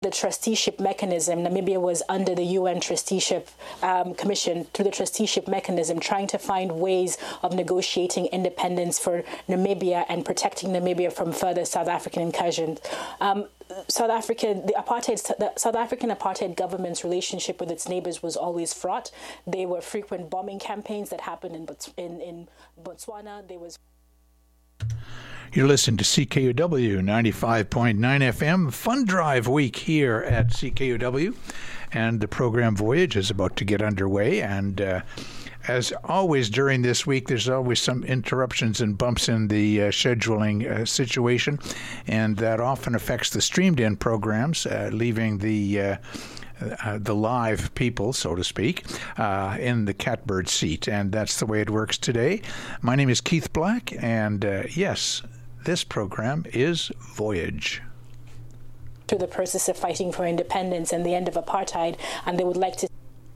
the trusteeship mechanism. Namibia was under the UN trusteeship commission through the trusteeship mechanism, trying to find ways of negotiating independence for Namibia and protecting Namibia from further South African incursions. The South African apartheid government's relationship with its neighbors was always fraught. There were frequent bombing campaigns that happened in Botswana. You're listening to CKUW 95.9 FM, Fun Drive Week here at CKUW, and the program Voyage is about to get underway. And as always during this week, there's always some interruptions and bumps in the scheduling situation, and that often affects the streamed-in programs, leaving the live people, so to speak, in the catbird seat. And that's the way it works today. My name is Keith Black, and yes, this program is Voyage. To the process of fighting for independence and the end of apartheid, and they would like to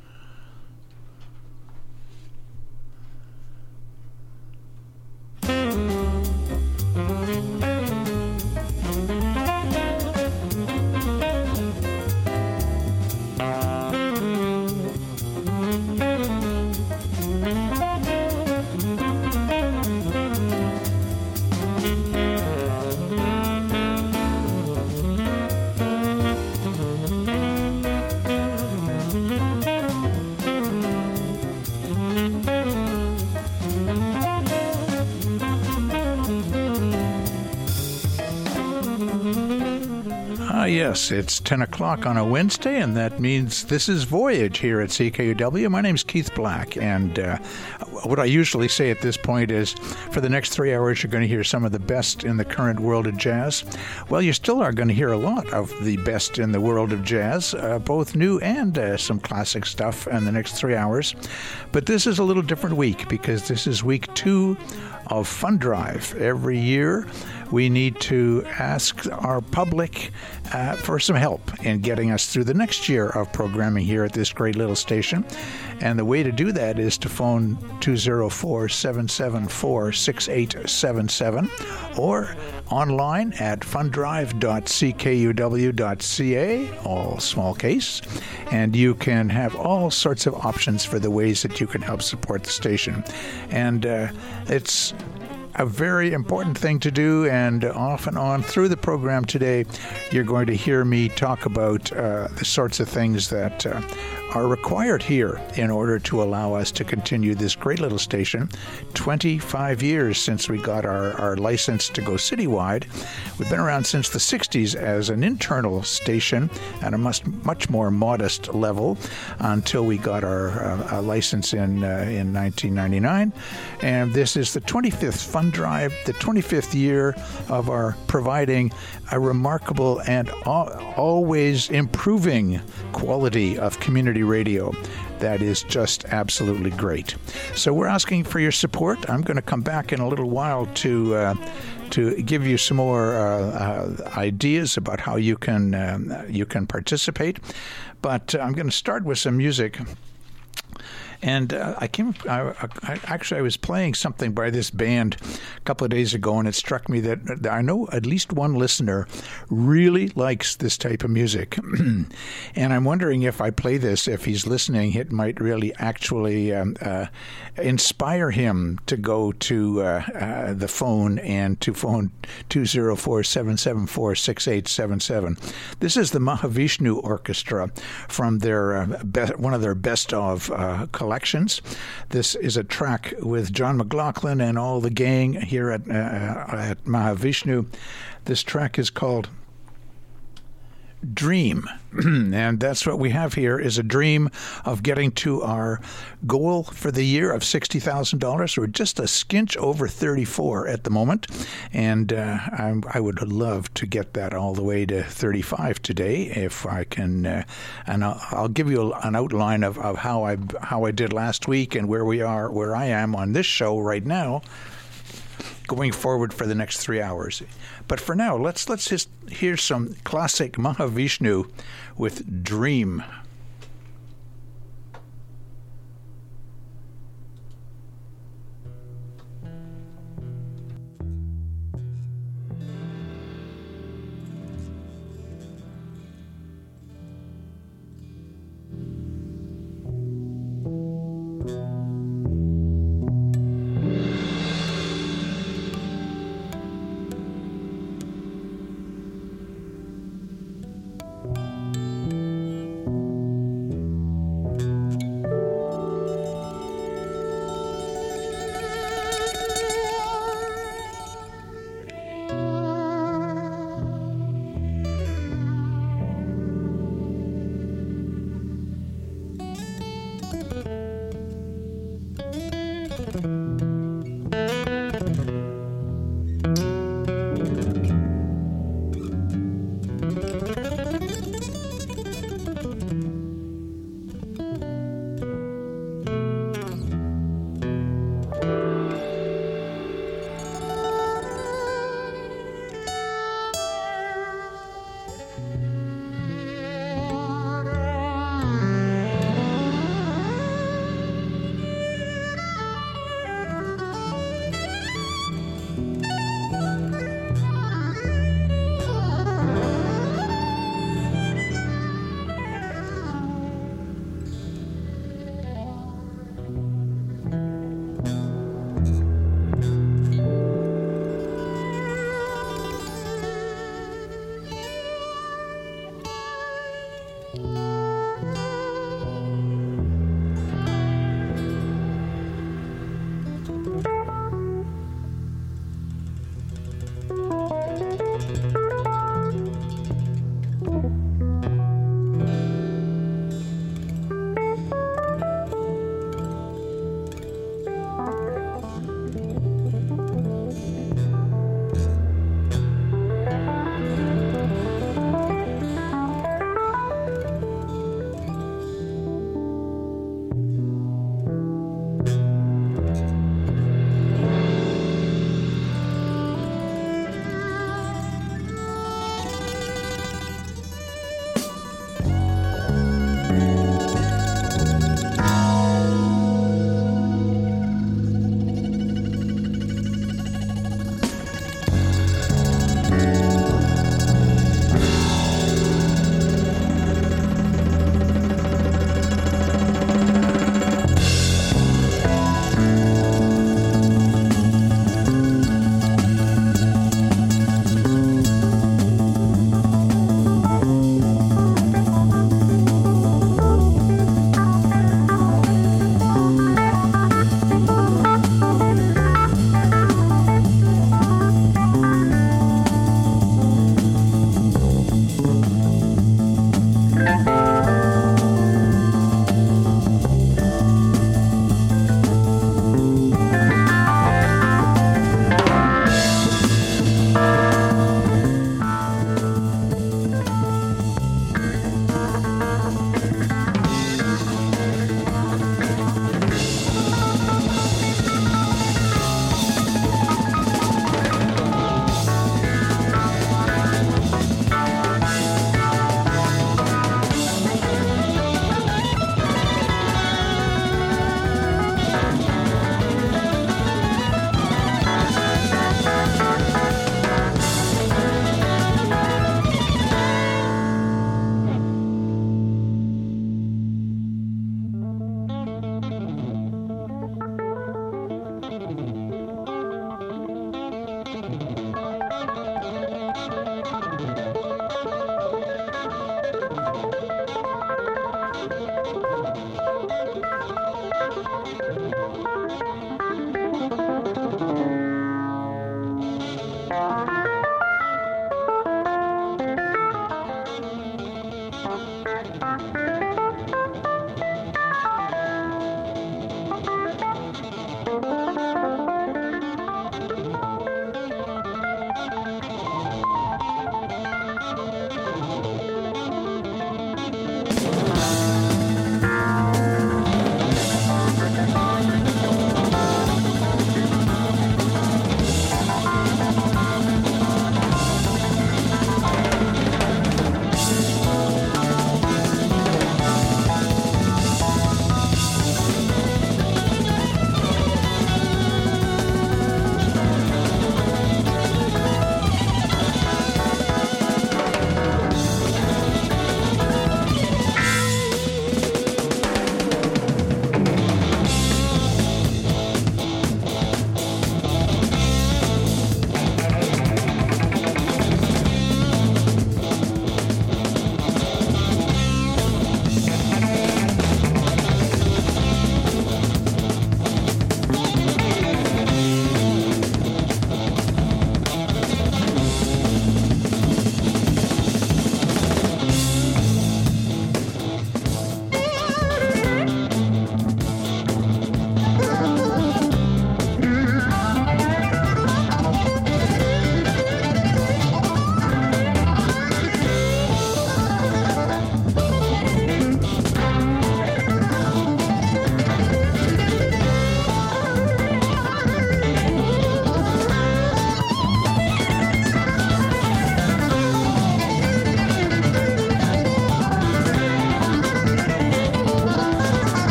Yes, it's 10 o'clock on a Wednesday, and that means this is Voyage here at CKUW. My name's Keith Black, and what I usually say at this point is for the next 3 hours, you're going to hear some of the best in the current world of jazz. Well, you still are going to hear a lot of the best in the world of jazz, both new and some classic stuff in the next 3 hours. But this is a little different week because this is week 2 of Fun Drive. Every year, we need to ask our public for some help in getting us through the next year of programming here at this great little station. And the way to do that is to phone 204-774-6877 or online at fundrive.ckuw.ca, all small case. And you can have all sorts of options for the ways that you can help support the station. And it's a very important thing to do, and off and on through the program today, you're going to hear me talk about the sorts of things that are required here in order to allow us to continue this great little station. 25 years since we got our license to go citywide. We've been around since the 60s as an internal station at a much more modest level until we got our license in 1999. And this is the 25th Fun Drive, the 25th year of our providing a remarkable and always improving quality of community radio that is just absolutely great. So we're asking for your support. I'm going to come back in a little while to give you some more ideas about how you can participate. But I'm going to start with some music. And I was playing something by this band a couple of days ago, and it struck me that I know at least one listener really likes this type of music. And I'm wondering if I play this, if he's listening, it might really actually inspire him to go to the phone and to phone 204-774-6877. This is the Mahavishnu Orchestra from their one of their best of collections. This is a track with John McLaughlin and all the gang here at Mahavishnu. This track is called Dream. And that's what we have here, is a dream of getting to our goal for the year of $60,000. We're just a skinch over 34 at the moment, and I would love to get that all the way to 35 today if I can. And I'll give you an outline of how I did last week and where I am on this show right now, going forward for the next 3 hours. But for now, let's just hear some classic Mahavishnu with Dream.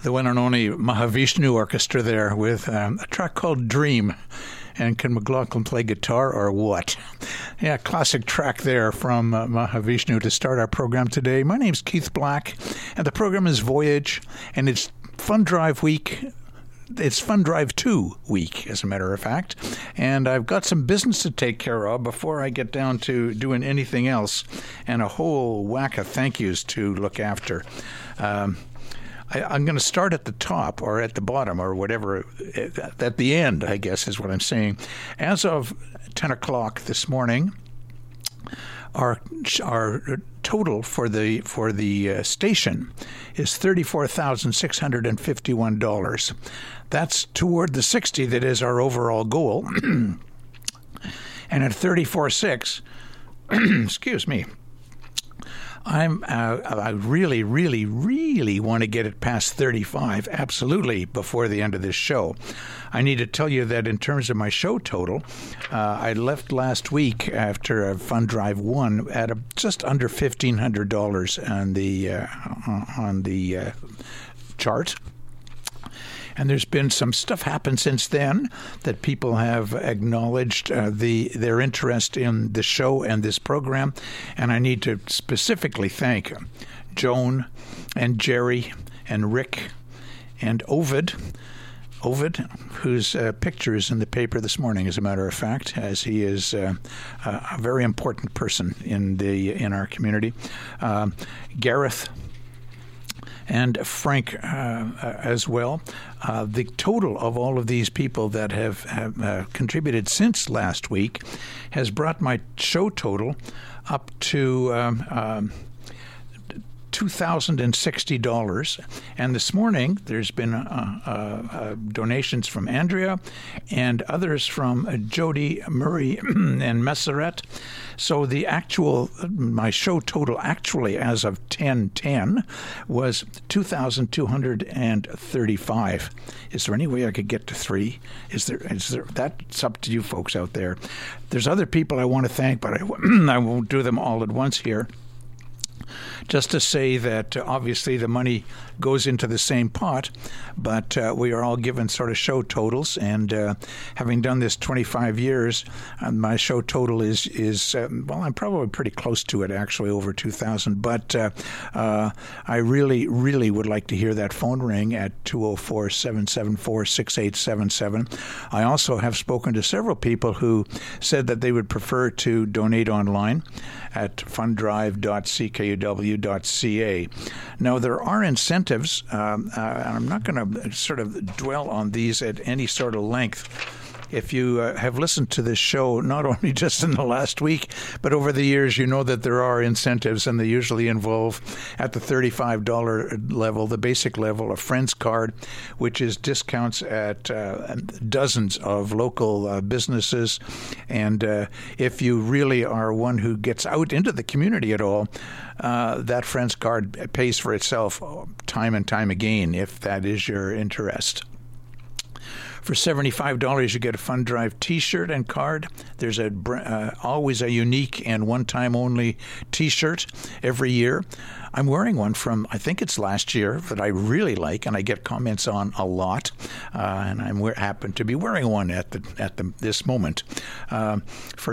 the one and only Mahavishnu Orchestra there with a track called Dream. And can McLaughlin play guitar or what? Yeah, classic track there from Mahavishnu to start our program today. My name's Keith Black, and the program is Voyage, and it's Fund Drive Week. It's Fund Drive 2 week, as a matter of fact. And I've got some business to take care of before I get down to doing anything else, and a whole whack of thank yous to look after. I'm going to start at the top or at the bottom or whatever, at the end, I guess is what I'm saying. As of 10 o'clock this morning, our total for the station is $34,651. That's toward the 60 that is our overall goal. And at 34.6, excuse me, I really, really, really want to get it past 35, absolutely, before the end of this show. I need to tell you that in terms of my show total, I left last week after Fund Drive 1 at just under $1,500 on the chart. And there's been some stuff happened since then that people have acknowledged their interest in the show and this program. And I need to specifically thank Joan and Jerry and Rick and Ovid, whose picture is in the paper this morning, as a matter of fact, as he is a very important person in our community. Gareth and Frank as well. The total of all of these people that have contributed since last week has brought my show total up to $2,060. And this morning, there's been donations from Andrea and others from Jody, Murray, and Messeret. So my show total actually as of 10:10 was 2,235. Is there any way I could get to 3? Is there? That's up to you folks out there. There's other people I want to thank, but I won't do them all at once here. Just to say that obviously the money goes into the same pot, but we are all given sort of show totals. And having done this 25 years, my show total is well, I'm probably pretty close to it, actually, over 2,000. But I really, really would like to hear that phone ring at 204-774-6877. I also have spoken to several people who said that they would prefer to donate online at funddrive.ckuw.ca. Now, there are incentives, and I'm not going to sort of dwell on these at any sort of length. If you have listened to this show, not only just in the last week, but over the years, you know that there are incentives, and they usually involve, at the $35 level, the basic level, a Friends card, which is discounts at dozens of local businesses. And if you really are one who gets out into the community at all, that Friends card pays for itself time and time again, if that is your interest. For $75, you get a Fund Drive T-shirt and card. There's always a unique and one-time only T-shirt every year. I'm wearing one from, I think it's last year, that I really like, and I get comments on a lot. And I happen to be wearing one at this moment. For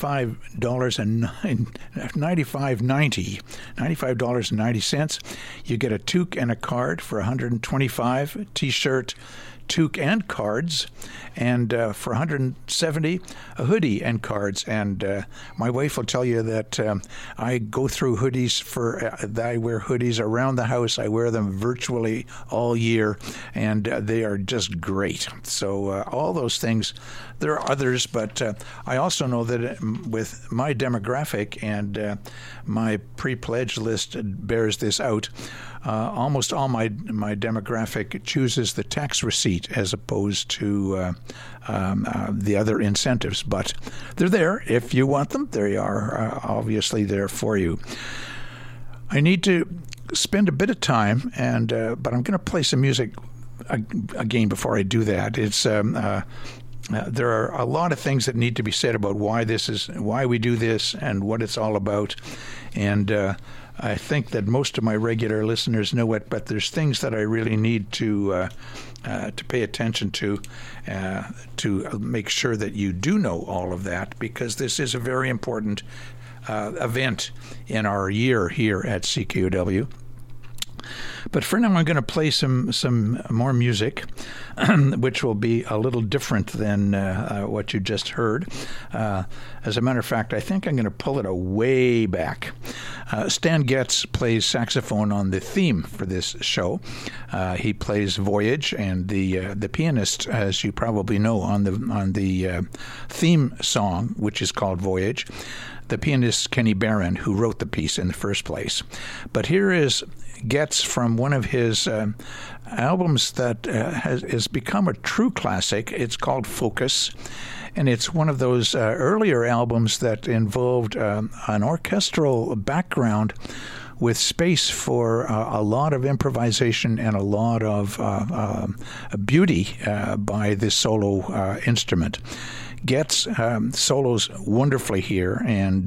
$95.90, you get a toque and a card for $125, T-shirt, toque and cards, and for $170, a hoodie and cards. And my wife will tell you that I go through hoodies I wear hoodies around the house. I wear them virtually all year, and they are just great. So all those things. There are others, but I also know that with my demographic, and my pre-pledge list bears this out, almost all my demographic chooses the tax receipt as opposed to the other incentives. But they're there if you want them. They are obviously there for you. I need to spend a bit of time, but I'm going to play some music again before I do that. It's there are a lot of things that need to be said about why we do this and what it's all about. And I think that most of my regular listeners know it, but there's things that I really need to pay attention to make sure that you do know all of that, because this is a very important event in our year here at CKUW. But for now, I'm going to play some more music, which will be a little different than what you just heard. As a matter of fact, I think I'm going to pull it way back. Stan Getz plays saxophone on the theme for this show. He plays Voyage, and the pianist, as you probably know, on the theme song, which is called Voyage, the pianist Kenny Barron, who wrote the piece in the first place. But here is Getz from one of his albums that has become a true classic. It's called Focus, and it's one of those earlier albums that involved an orchestral background with space for a lot of improvisation and a lot of beauty by the solo instrument. Getz solos wonderfully here, and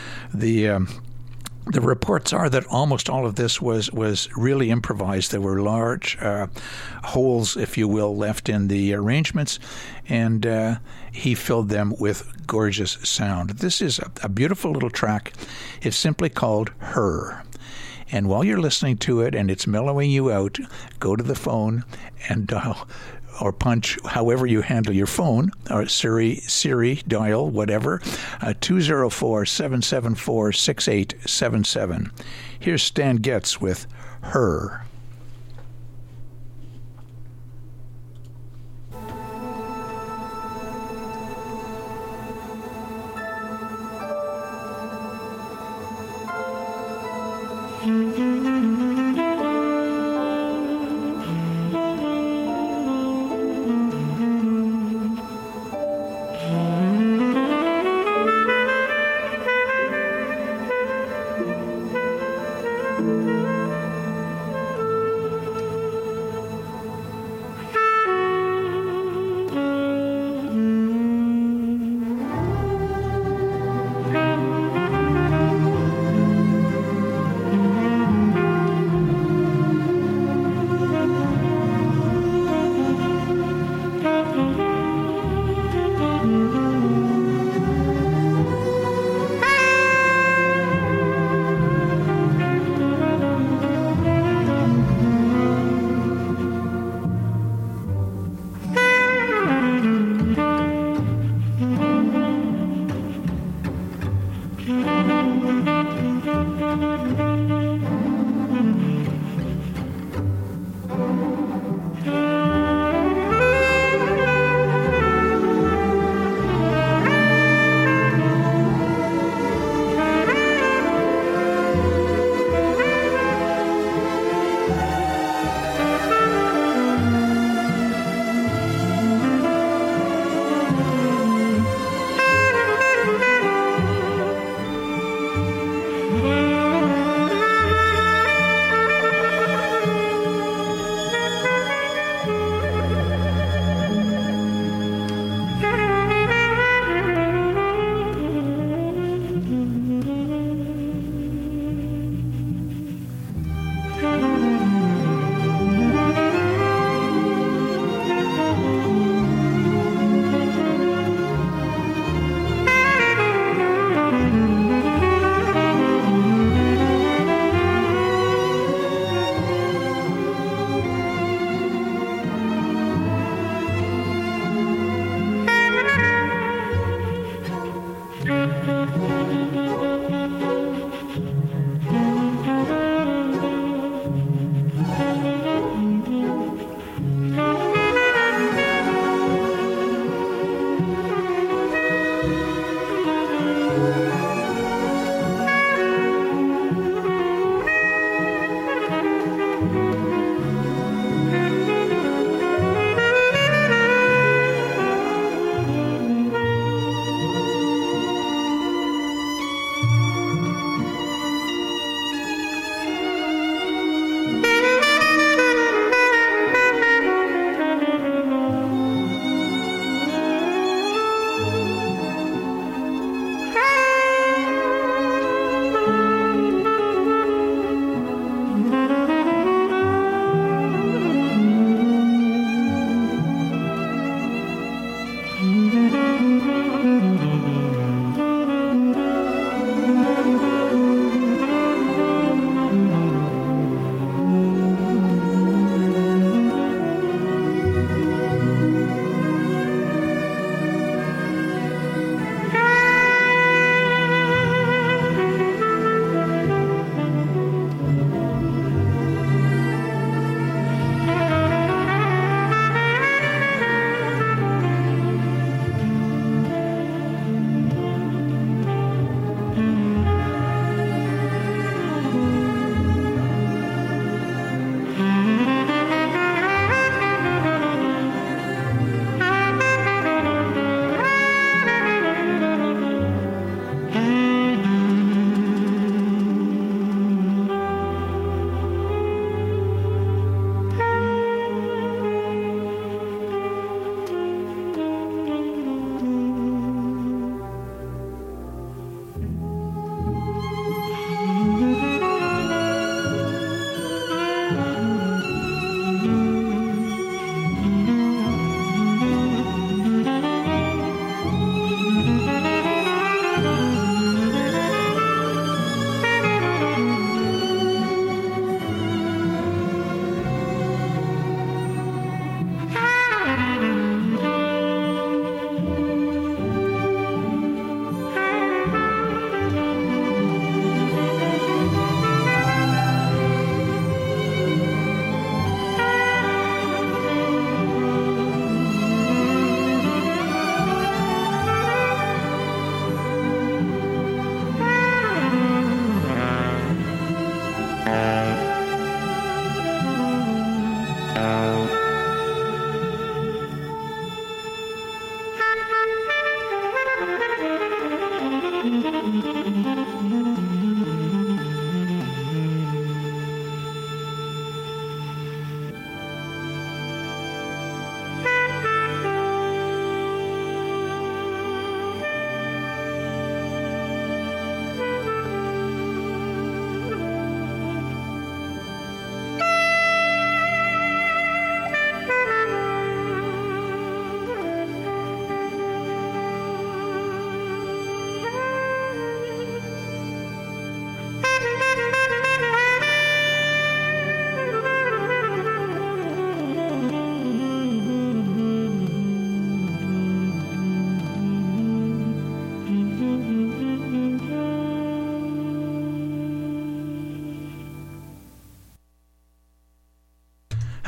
the reports are that almost all of this was really improvised. There were large holes, if you will, left in the arrangements, and he filled them with gorgeous sound. This is a beautiful little track. It's simply called Her. And while you're listening to it and it's mellowing you out, go to the phone and dial or punch, however you handle your phone, or Siri, dial, whatever, 204-774-6877. Here's Stan Getz with Her.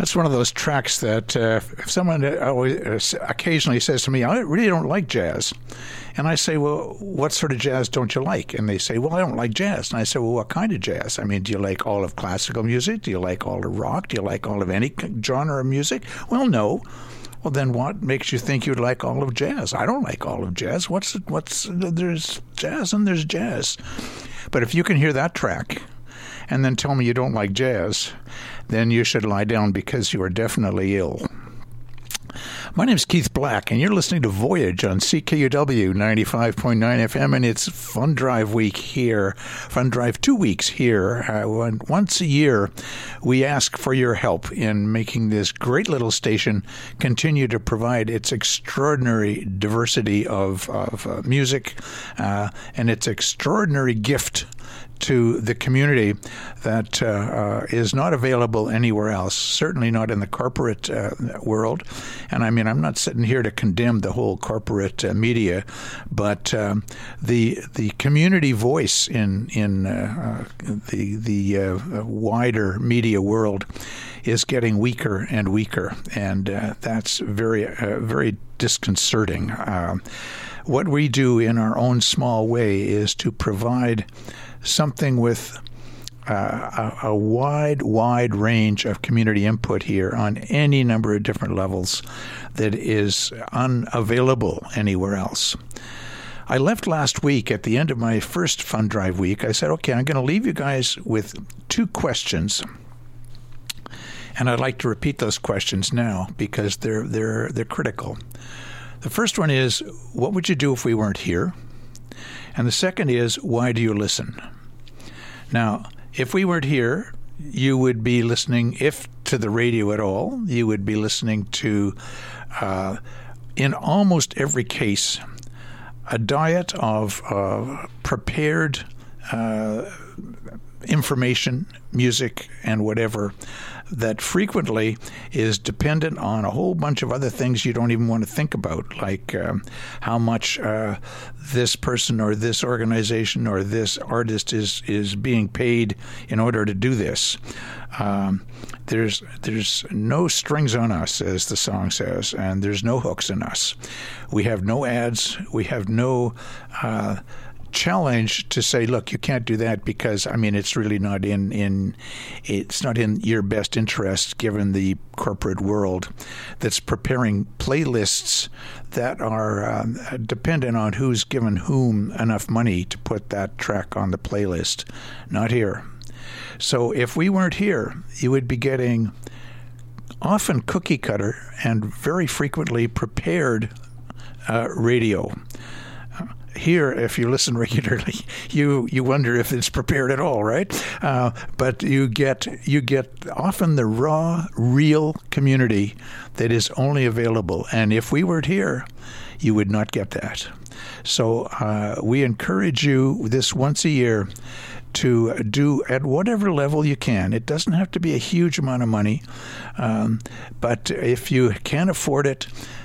That's one of those tracks that if someone always occasionally says to me, I really don't like jazz. And I say, well, what sort of jazz don't you like? And they say, well, I don't like jazz. And I say, well, what kind of jazz? I mean, do you like all of classical music? Do you like all of rock? Do you like all of any genre of music? Well, no. Well, then what makes you think you'd like all of jazz? I don't like all of jazz. There's jazz and there's jazz. But if you can hear that track and then tell me you don't like jazz, then you should lie down because you are definitely ill. My name is Keith Black, and you're listening to Voyage on CKUW 95.9 FM, and it's Fund Drive Week here, Fund Drive 2 weeks here. Once a year, we ask for your help in making this great little station continue to provide its extraordinary diversity of music and its extraordinary gift to the community that is not available anywhere else, certainly not in the corporate world. And I mean, I'm not sitting here to condemn the whole corporate media, but the community voice in the wider media world is getting weaker and weaker, and that's very disconcerting. What we do in our own small way is to provide something with a wide range of community input here on any number of different levels that is unavailable anywhere else. I left last week at the end of my first Fund Drive week. I said, okay, I'm going to leave you guys with 2 questions. And I'd like to repeat those questions now because they're critical. The first one is, what would you do if we weren't here? And the second is, why do you listen? Now, if we weren't here, you would be listening, if to the radio at all, you would be listening to, in almost every case, a diet of prepared information, music, and whatever that frequently is dependent on a whole bunch of other things you don't even want to think about, like how much this person or this organization or this artist is being paid in order to do this. There's no strings on us, as the song says, and there's no hooks in us. We have no ads. We have no challenge to say, look, you can't do that because, I mean, it's really not in your best interest given the corporate world that's preparing playlists that are dependent on who's given whom enough money to put that track on the playlist. Not here. So if we weren't here, you would be getting often cookie cutter and very frequently prepared radio. Here, if you listen regularly, you wonder if it's prepared at all, right? But you get often the raw, real community that is only available. And if we weren't here, you would not get that. So we encourage you this once a year to do at whatever level you can. It doesn't have to be a huge amount of money, but if you can afford it,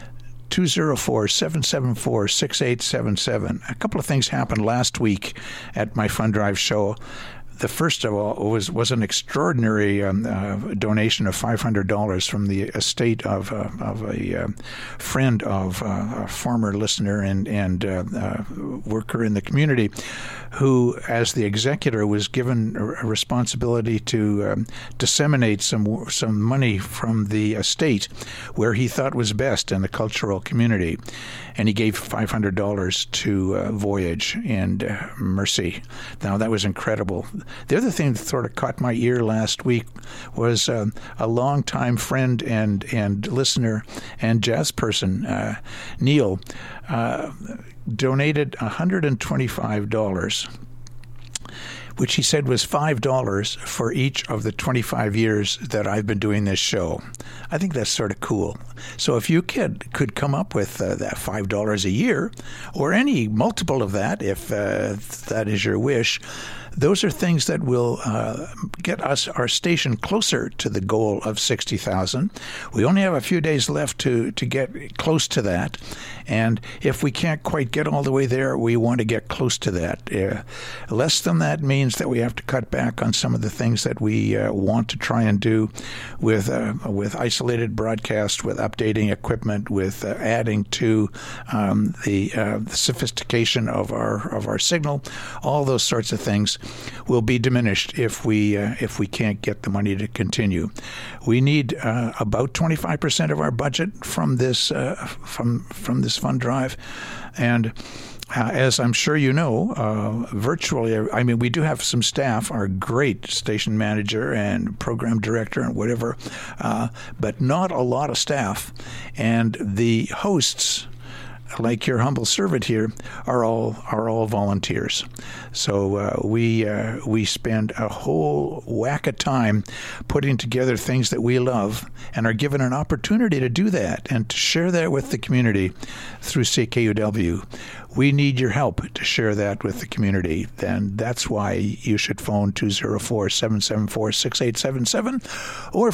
204-774-6877. A couple of things happened last week at my Fund Drive show. The first of all was an extraordinary donation of $500 from the estate of a friend of a former listener and worker in the community, who, as the executor, was given a responsibility to disseminate some money from the estate where he thought was best in the cultural community. And he gave $500 to Voyage and Mercy. Now, that was incredible. The other thing that sort of caught my ear last week was a longtime friend and listener and jazz person, Neil, donated $125, which he said was $5 for each of the 25 years that I've been doing this show. I think that's sort of cool. So if you could come up with that $5 a year, or any multiple of that, if that is your wish, those are things that will get us, our station, closer to the goal of 60,000. We only have a few days left to get close to that. And if we can't quite get all the way there, we want to get close to that. Less than that means that we have to cut back on some of the things that we want to try and do with isolated broadcast, with updating equipment, with adding to the sophistication of our signal. All those sorts of things will be diminished if we can't get the money to continue. We need about 25% of our budget from this from this fund drive, and as I'm sure you know, virtually, I mean, we do have some staff, our great station manager and program director and whatever, but not a lot of staff, and the hosts, like your humble servant here, are all volunteers. So we spend a whole whack of time putting together things that we love, and are given an opportunity to do that and to share that with the community through CKUW. We need your help to share that with the community. Then that's why you should phone 204-774-6877 or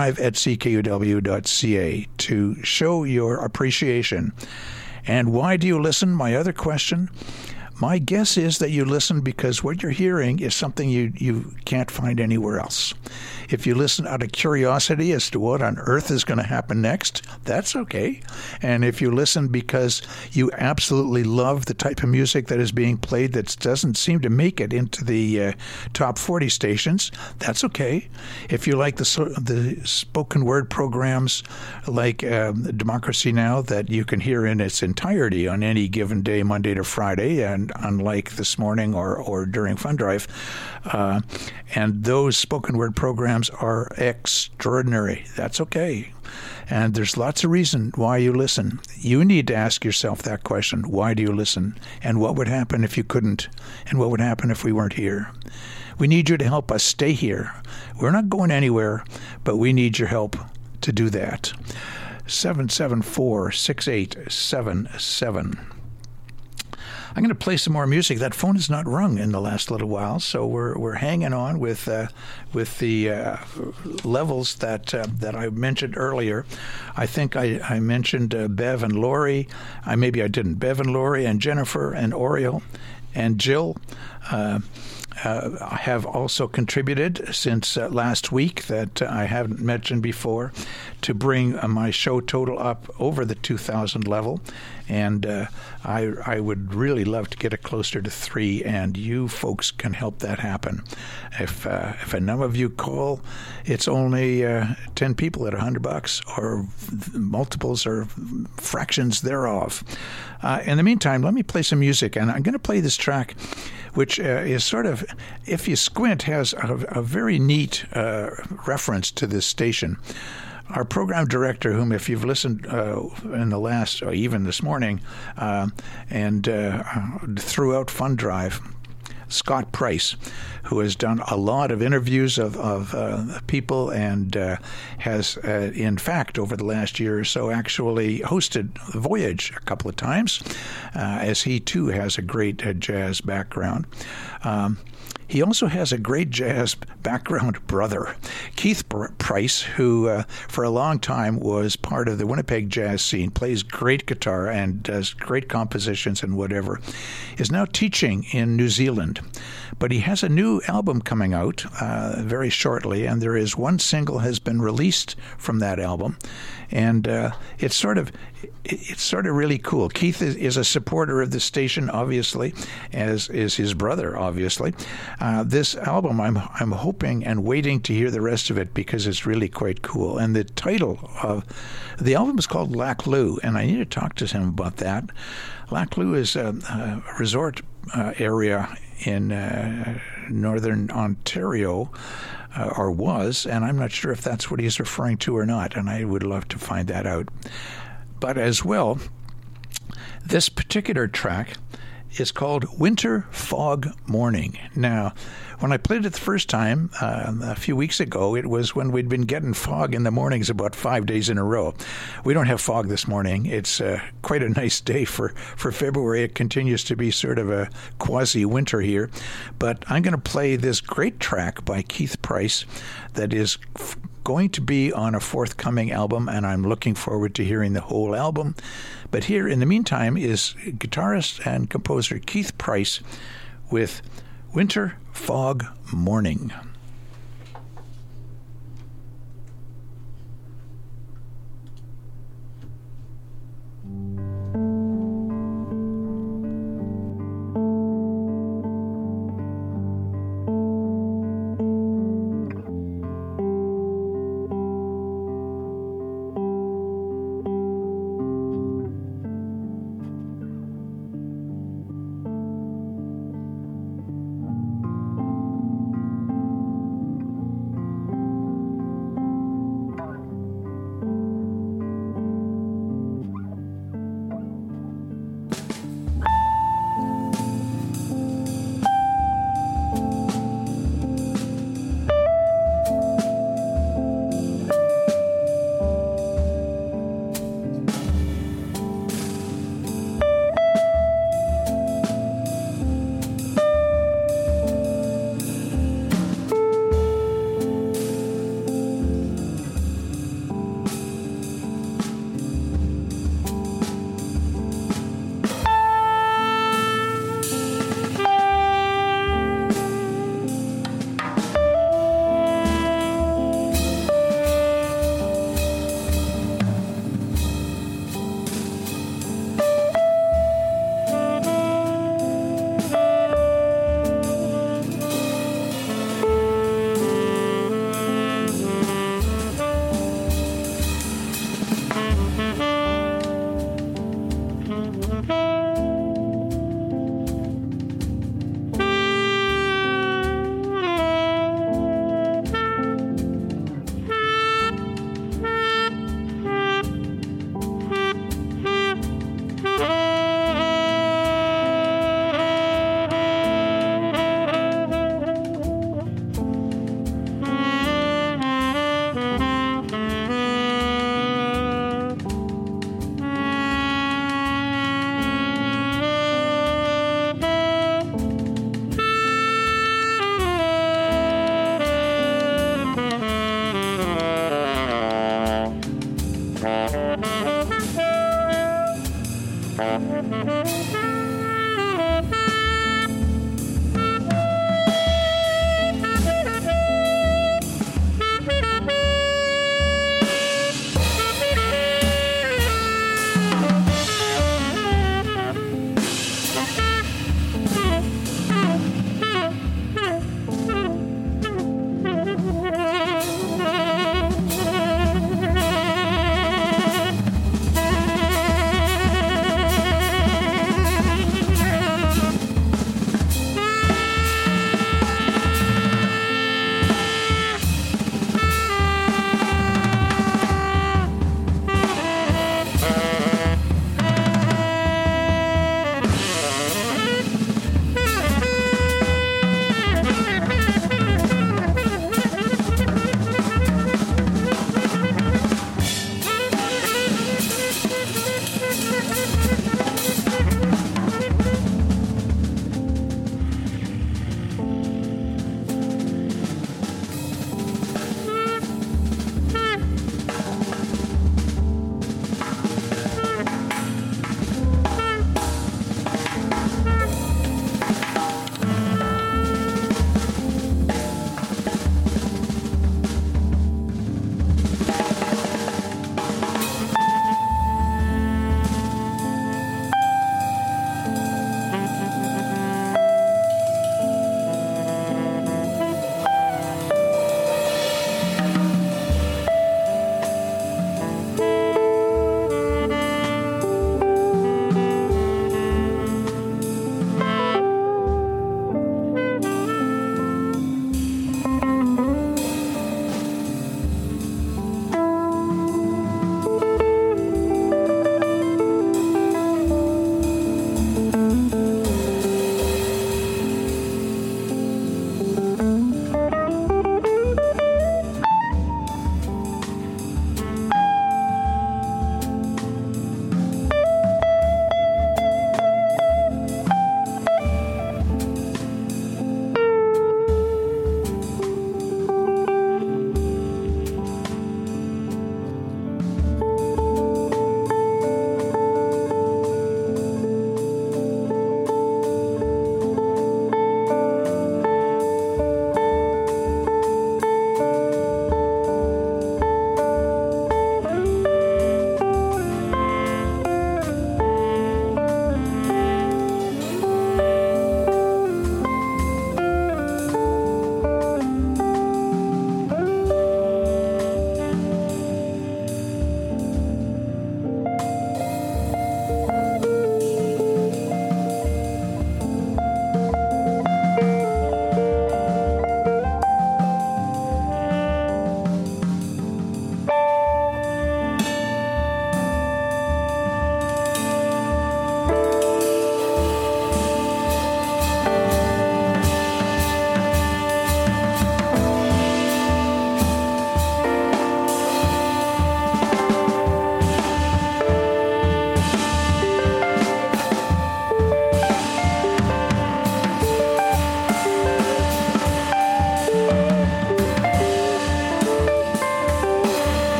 funddrive@ckuw.ca to show your appreciation. And why do you listen? My other question. My guess is that you listen because what you're hearing is something you can't find anywhere else. If you listen out of curiosity as to what on earth is going to happen next, that's okay. And if you listen because you absolutely love the type of music that is being played that doesn't seem to make it into the top 40 stations, that's okay. If you like the spoken word programs like Democracy Now! That you can hear in its entirety on any given day, Monday to Friday, and unlike this morning or during Fund Drive, and those spoken word programs are extraordinary. That's okay. And there's lots of reason why you listen. You need to ask yourself that question. Why do you listen? And what would happen if you couldn't? And what would happen if we weren't here? We need you to help us stay here. We're not going anywhere, but we need your help to do that. 774-6877. I'm going to play some more music. That phone has not rung in the last little while, so we're hanging on with the levels that I mentioned earlier. I think I mentioned Bev and Lori. Maybe I didn't. Bev and Lori and Jennifer and Oriel and Jill have also contributed since last week that I haven't mentioned before to bring my show total up over the 2,000 level. And I would really love to get it closer to 3, and you folks can help that happen. If a number of you call, it's only 10 people at $100, or multiples or fractions thereof. In the meantime, let me play some music, and I'm going to play this track, which is sort of, if you squint, has a very neat reference to this station. Our program director, whom if you've listened in the last, or even this morning, and throughout Fund Drive, Scott Price, who has done a lot of interviews of people and has, in fact, over the last year or so, actually hosted Voyage a couple of times, as he, too, has a great jazz background. He also has a great jazz background brother, Keith Price, who for a long time was part of the Winnipeg jazz scene, plays great guitar and does great compositions and whatever, is now teaching in New Zealand. But he has a new album coming out very shortly, and there is one single has been released from that album, and it's sort of really cool. Keith is a supporter of the station, obviously, as is his brother, obviously. This album, I'm hoping and waiting to hear the rest of it because it's really quite cool. And the title of the album is called Lac Lou, and I need to talk to him about that. Lac Lou is a resort area in northern Ontario, or was, and I'm not sure if that's what he's referring to or not, and I would love to find that out. But as well, this particular track is called Winter Fog Morning. Now, when I played it the first time a few weeks ago, it was when we'd been getting fog in the mornings about 5 days in a row. We don't have fog this morning. It's quite a nice day for February. It continues to be sort of a quasi-winter here. But I'm going to play this great track by Keith Price that is going to be on a forthcoming album, and I'm looking forward to hearing the whole album. But here, in the meantime, is guitarist and composer Keith Price with Winter Fog Morning.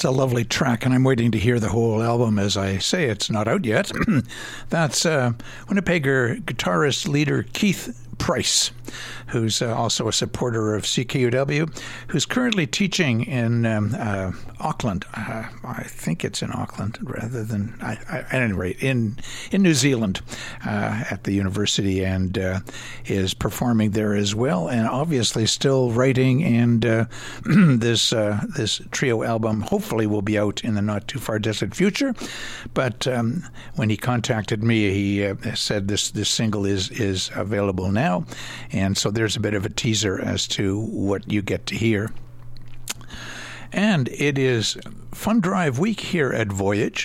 That's a lovely track, and I'm waiting to hear the whole album. As I say, it's not out yet. That's Winnipegger guitarist leader Keith Price, who's also a supporter of CKUW, who's currently teaching in Auckland. I think it's in Auckland rather than, at any rate, in New Zealand at the university, and is performing there as well, and obviously still writing. And this trio album hopefully will be out in the not too far distant future. But when he contacted me, he said this single is available now. And so there's a bit of a teaser as to what you get to hear. And it is Fund Drive Week here at Voyage.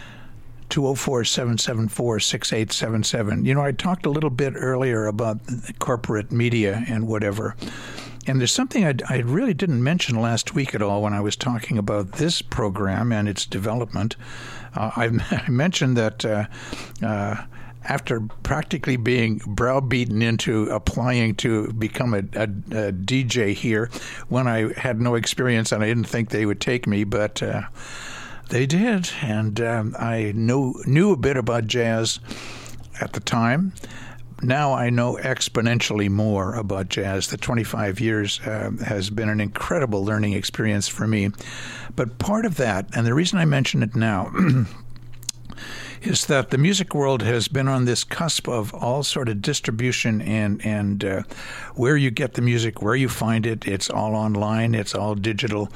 204-774-6877. You know, I talked a little bit earlier about corporate media and whatever. And there's something I really didn't mention last week at all when I was talking about this program and its development. I mentioned that after practically being browbeaten into applying to become a DJ here when I had no experience and I didn't think they would take me, but they did. And I knew a bit about jazz at the time. Now I know exponentially more about jazz. The 25 years has been an incredible learning experience for me. But part of that, and the reason I mention it now, is that the music world has been on this cusp of all sort of distribution and where you get the music, where you find it. It's all online. It's all digital.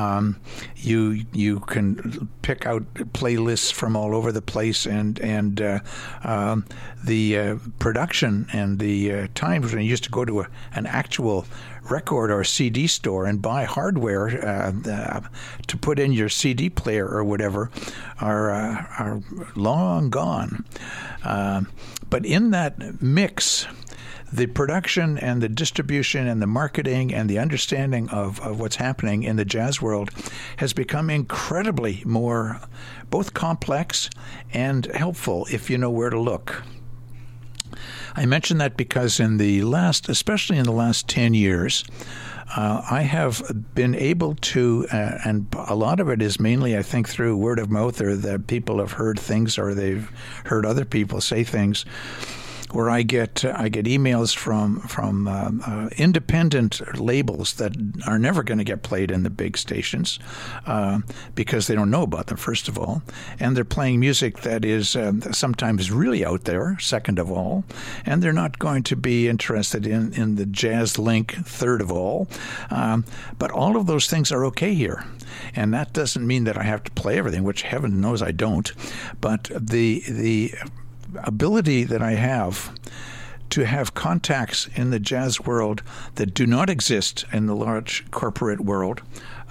You can pick out playlists from all over the place, and the production and the times when you used to go to an actual record or CD store and buy hardware to put in your CD player or whatever are long gone. But in that mix, the production and the distribution and the marketing and the understanding of what's happening in the jazz world has become incredibly more both complex and helpful if you know where to look. I mention that because especially in the last 10 years, I have been able to, and a lot of it is mainly, I think, through word of mouth, or that people have heard things or they've heard other people say things, where I get emails from independent labels that are never going to get played in the big stations because they don't know about them, first of all, and they're playing music that is sometimes really out there, second of all, and they're not going to be interested in the jazz link, third of all. But all of those things are okay here, and that doesn't mean that I have to play everything, which heaven knows I don't. But the ability that I have to have contacts in the jazz world that do not exist in the large corporate world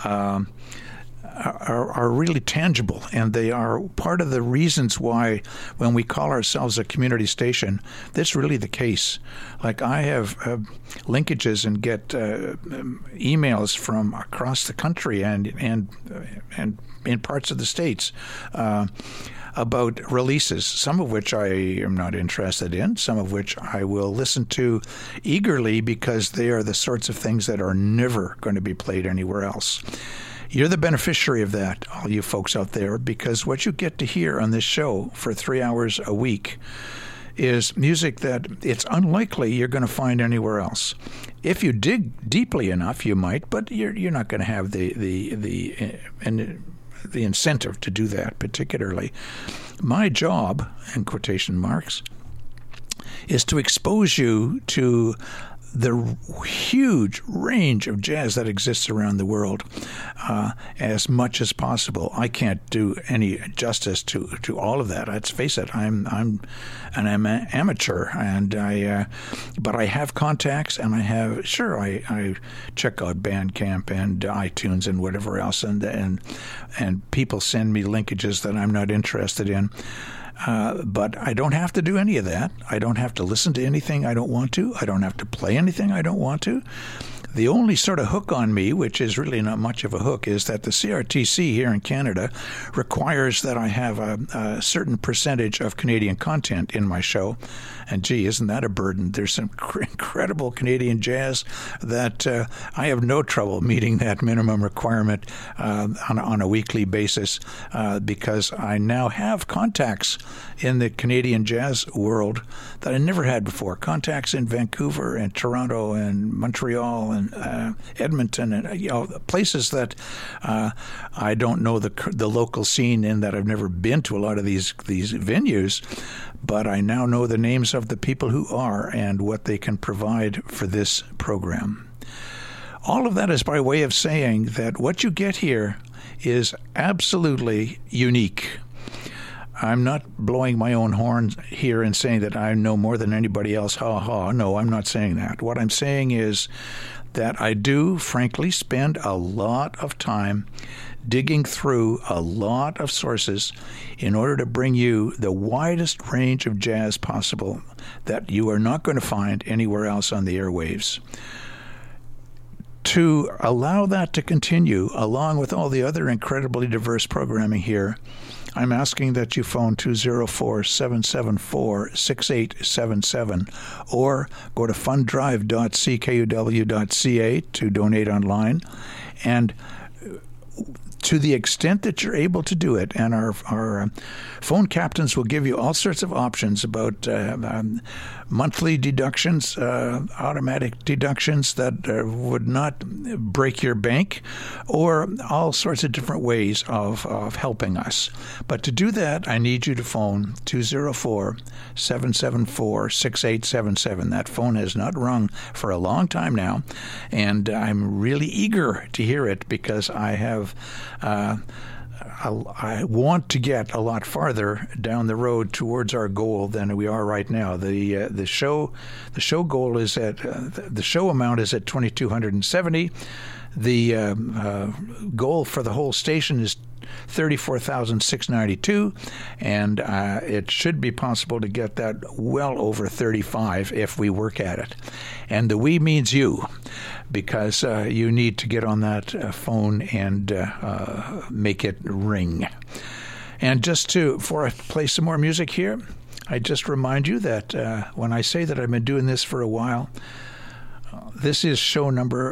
are really tangible, and they are part of the reasons why when we call ourselves a community station, that's really the case. Like, I have linkages and get emails from across the country and in parts of the States about releases, some of which I am not interested in, some of which I will listen to eagerly because they are the sorts of things that are never going to be played anywhere else. You're the beneficiary of that, all you folks out there, because what you get to hear on this show for 3 hours a week is music that it's unlikely you're going to find anywhere else. If you dig deeply enough, you might, but you're not going to have the incentive to do that particularly. My job, in quotation marks, is to expose you to the huge range of jazz that exists around the world as much as possible. I can't do any justice to all of that. Let's face it, I'm an amateur, and but I have contacts, and I check out Bandcamp and iTunes and whatever else, and people send me linkages that I'm not interested in. But I don't have to do any of that. I don't have to listen to anything I don't want to. I don't have to play anything I don't want to. The only sort of hook on me, which is really not much of a hook, is that the CRTC here in Canada requires that I have a certain percentage of Canadian content in my show. And gee, isn't that a burden? There's some incredible Canadian jazz that I have no trouble meeting that minimum requirement on a weekly basis because I now have contacts in the Canadian jazz world that I never had before. Contacts in Vancouver and Toronto and Montreal and Edmonton and places that I don't know the local scene in, that I've never been to a lot of these venues, but I now know the names of the people who are and what they can provide for this program. All of that is by way of saying that what you get here is absolutely unique. I'm not blowing my own horn here and saying that I know more than anybody else. Ha ha. No, I'm not saying that. What I'm saying is that I do, frankly, spend a lot of time digging through a lot of sources in order to bring you the widest range of jazz possible that you are not going to find anywhere else on the airwaves. To allow that to continue, along with all the other incredibly diverse programming here, I'm asking that you phone 204-774-6877 or go to funddrive.ckuw.ca to donate online. And to the extent that you're able to do it, and our phone captains will give you all sorts of options about monthly deductions, automatic deductions that would not break your bank, or all sorts of different ways of helping us. But to do that, I need you to phone 204-774-6877. That phone has not rung for a long time now, and I'm really eager to hear it because I have I want to get a lot farther down the road towards our goal than we are right now. The show goal is at the show amount is at 2,270. The goal for the whole station is 34,692, and it should be possible to get that well over 35 if we work at it. And the we means you, because you need to get on that phone and make it ring. And just before I play some more music here, I just remind you that when I say that I've been doing this for a while, this is show number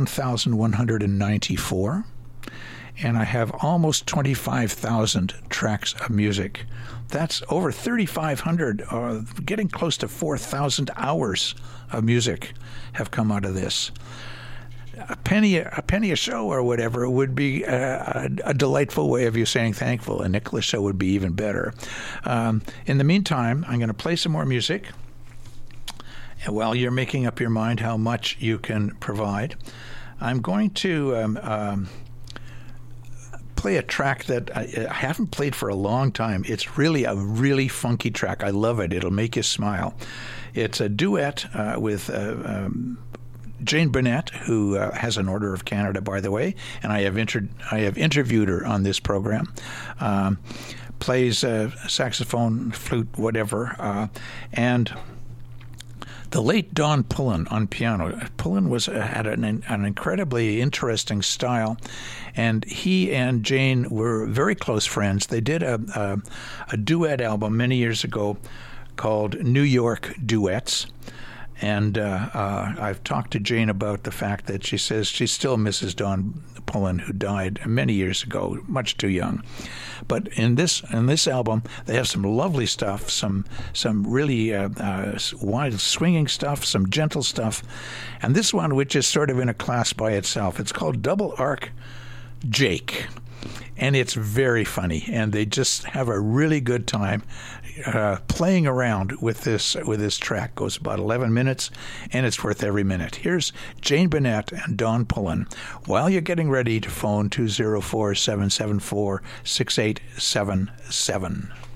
1194. And I have almost 25,000 tracks of music. That's over 3,500, getting close to 4,000 hours of music have come out of this. A penny a show or whatever would be a delightful way of you saying thankful. A nickel a show would be even better. In the meantime, I'm going to play some more music. And while you're making up your mind how much you can provide, I'm going to play a track that I haven't played for a long time. It's really a really funky track. I love it. It'll make you smile. It's a duet with Jane Burnett, who has an Order of Canada, by the way, and I have interviewed her on this program. Plays saxophone, flute, whatever, and the late Don Pullen on piano. Pullen had an incredibly interesting style, and he and Jane were very close friends. They did a duet album many years ago called New York Duets. And I've talked to Jane about the fact that she says she still misses Don Pullen, who died many years ago, much too young. But in this album, they have some lovely stuff, some really wide swinging stuff, some gentle stuff, and this one, which is sort of in a class by itself. It's called Double Arc Jake, and it's very funny, and they just have a really good time playing around with this track. Goes about 11 minutes, and it's worth every minute. Here's Jane Burnett and Don Pullen while you're getting ready to phone 204-774-6877.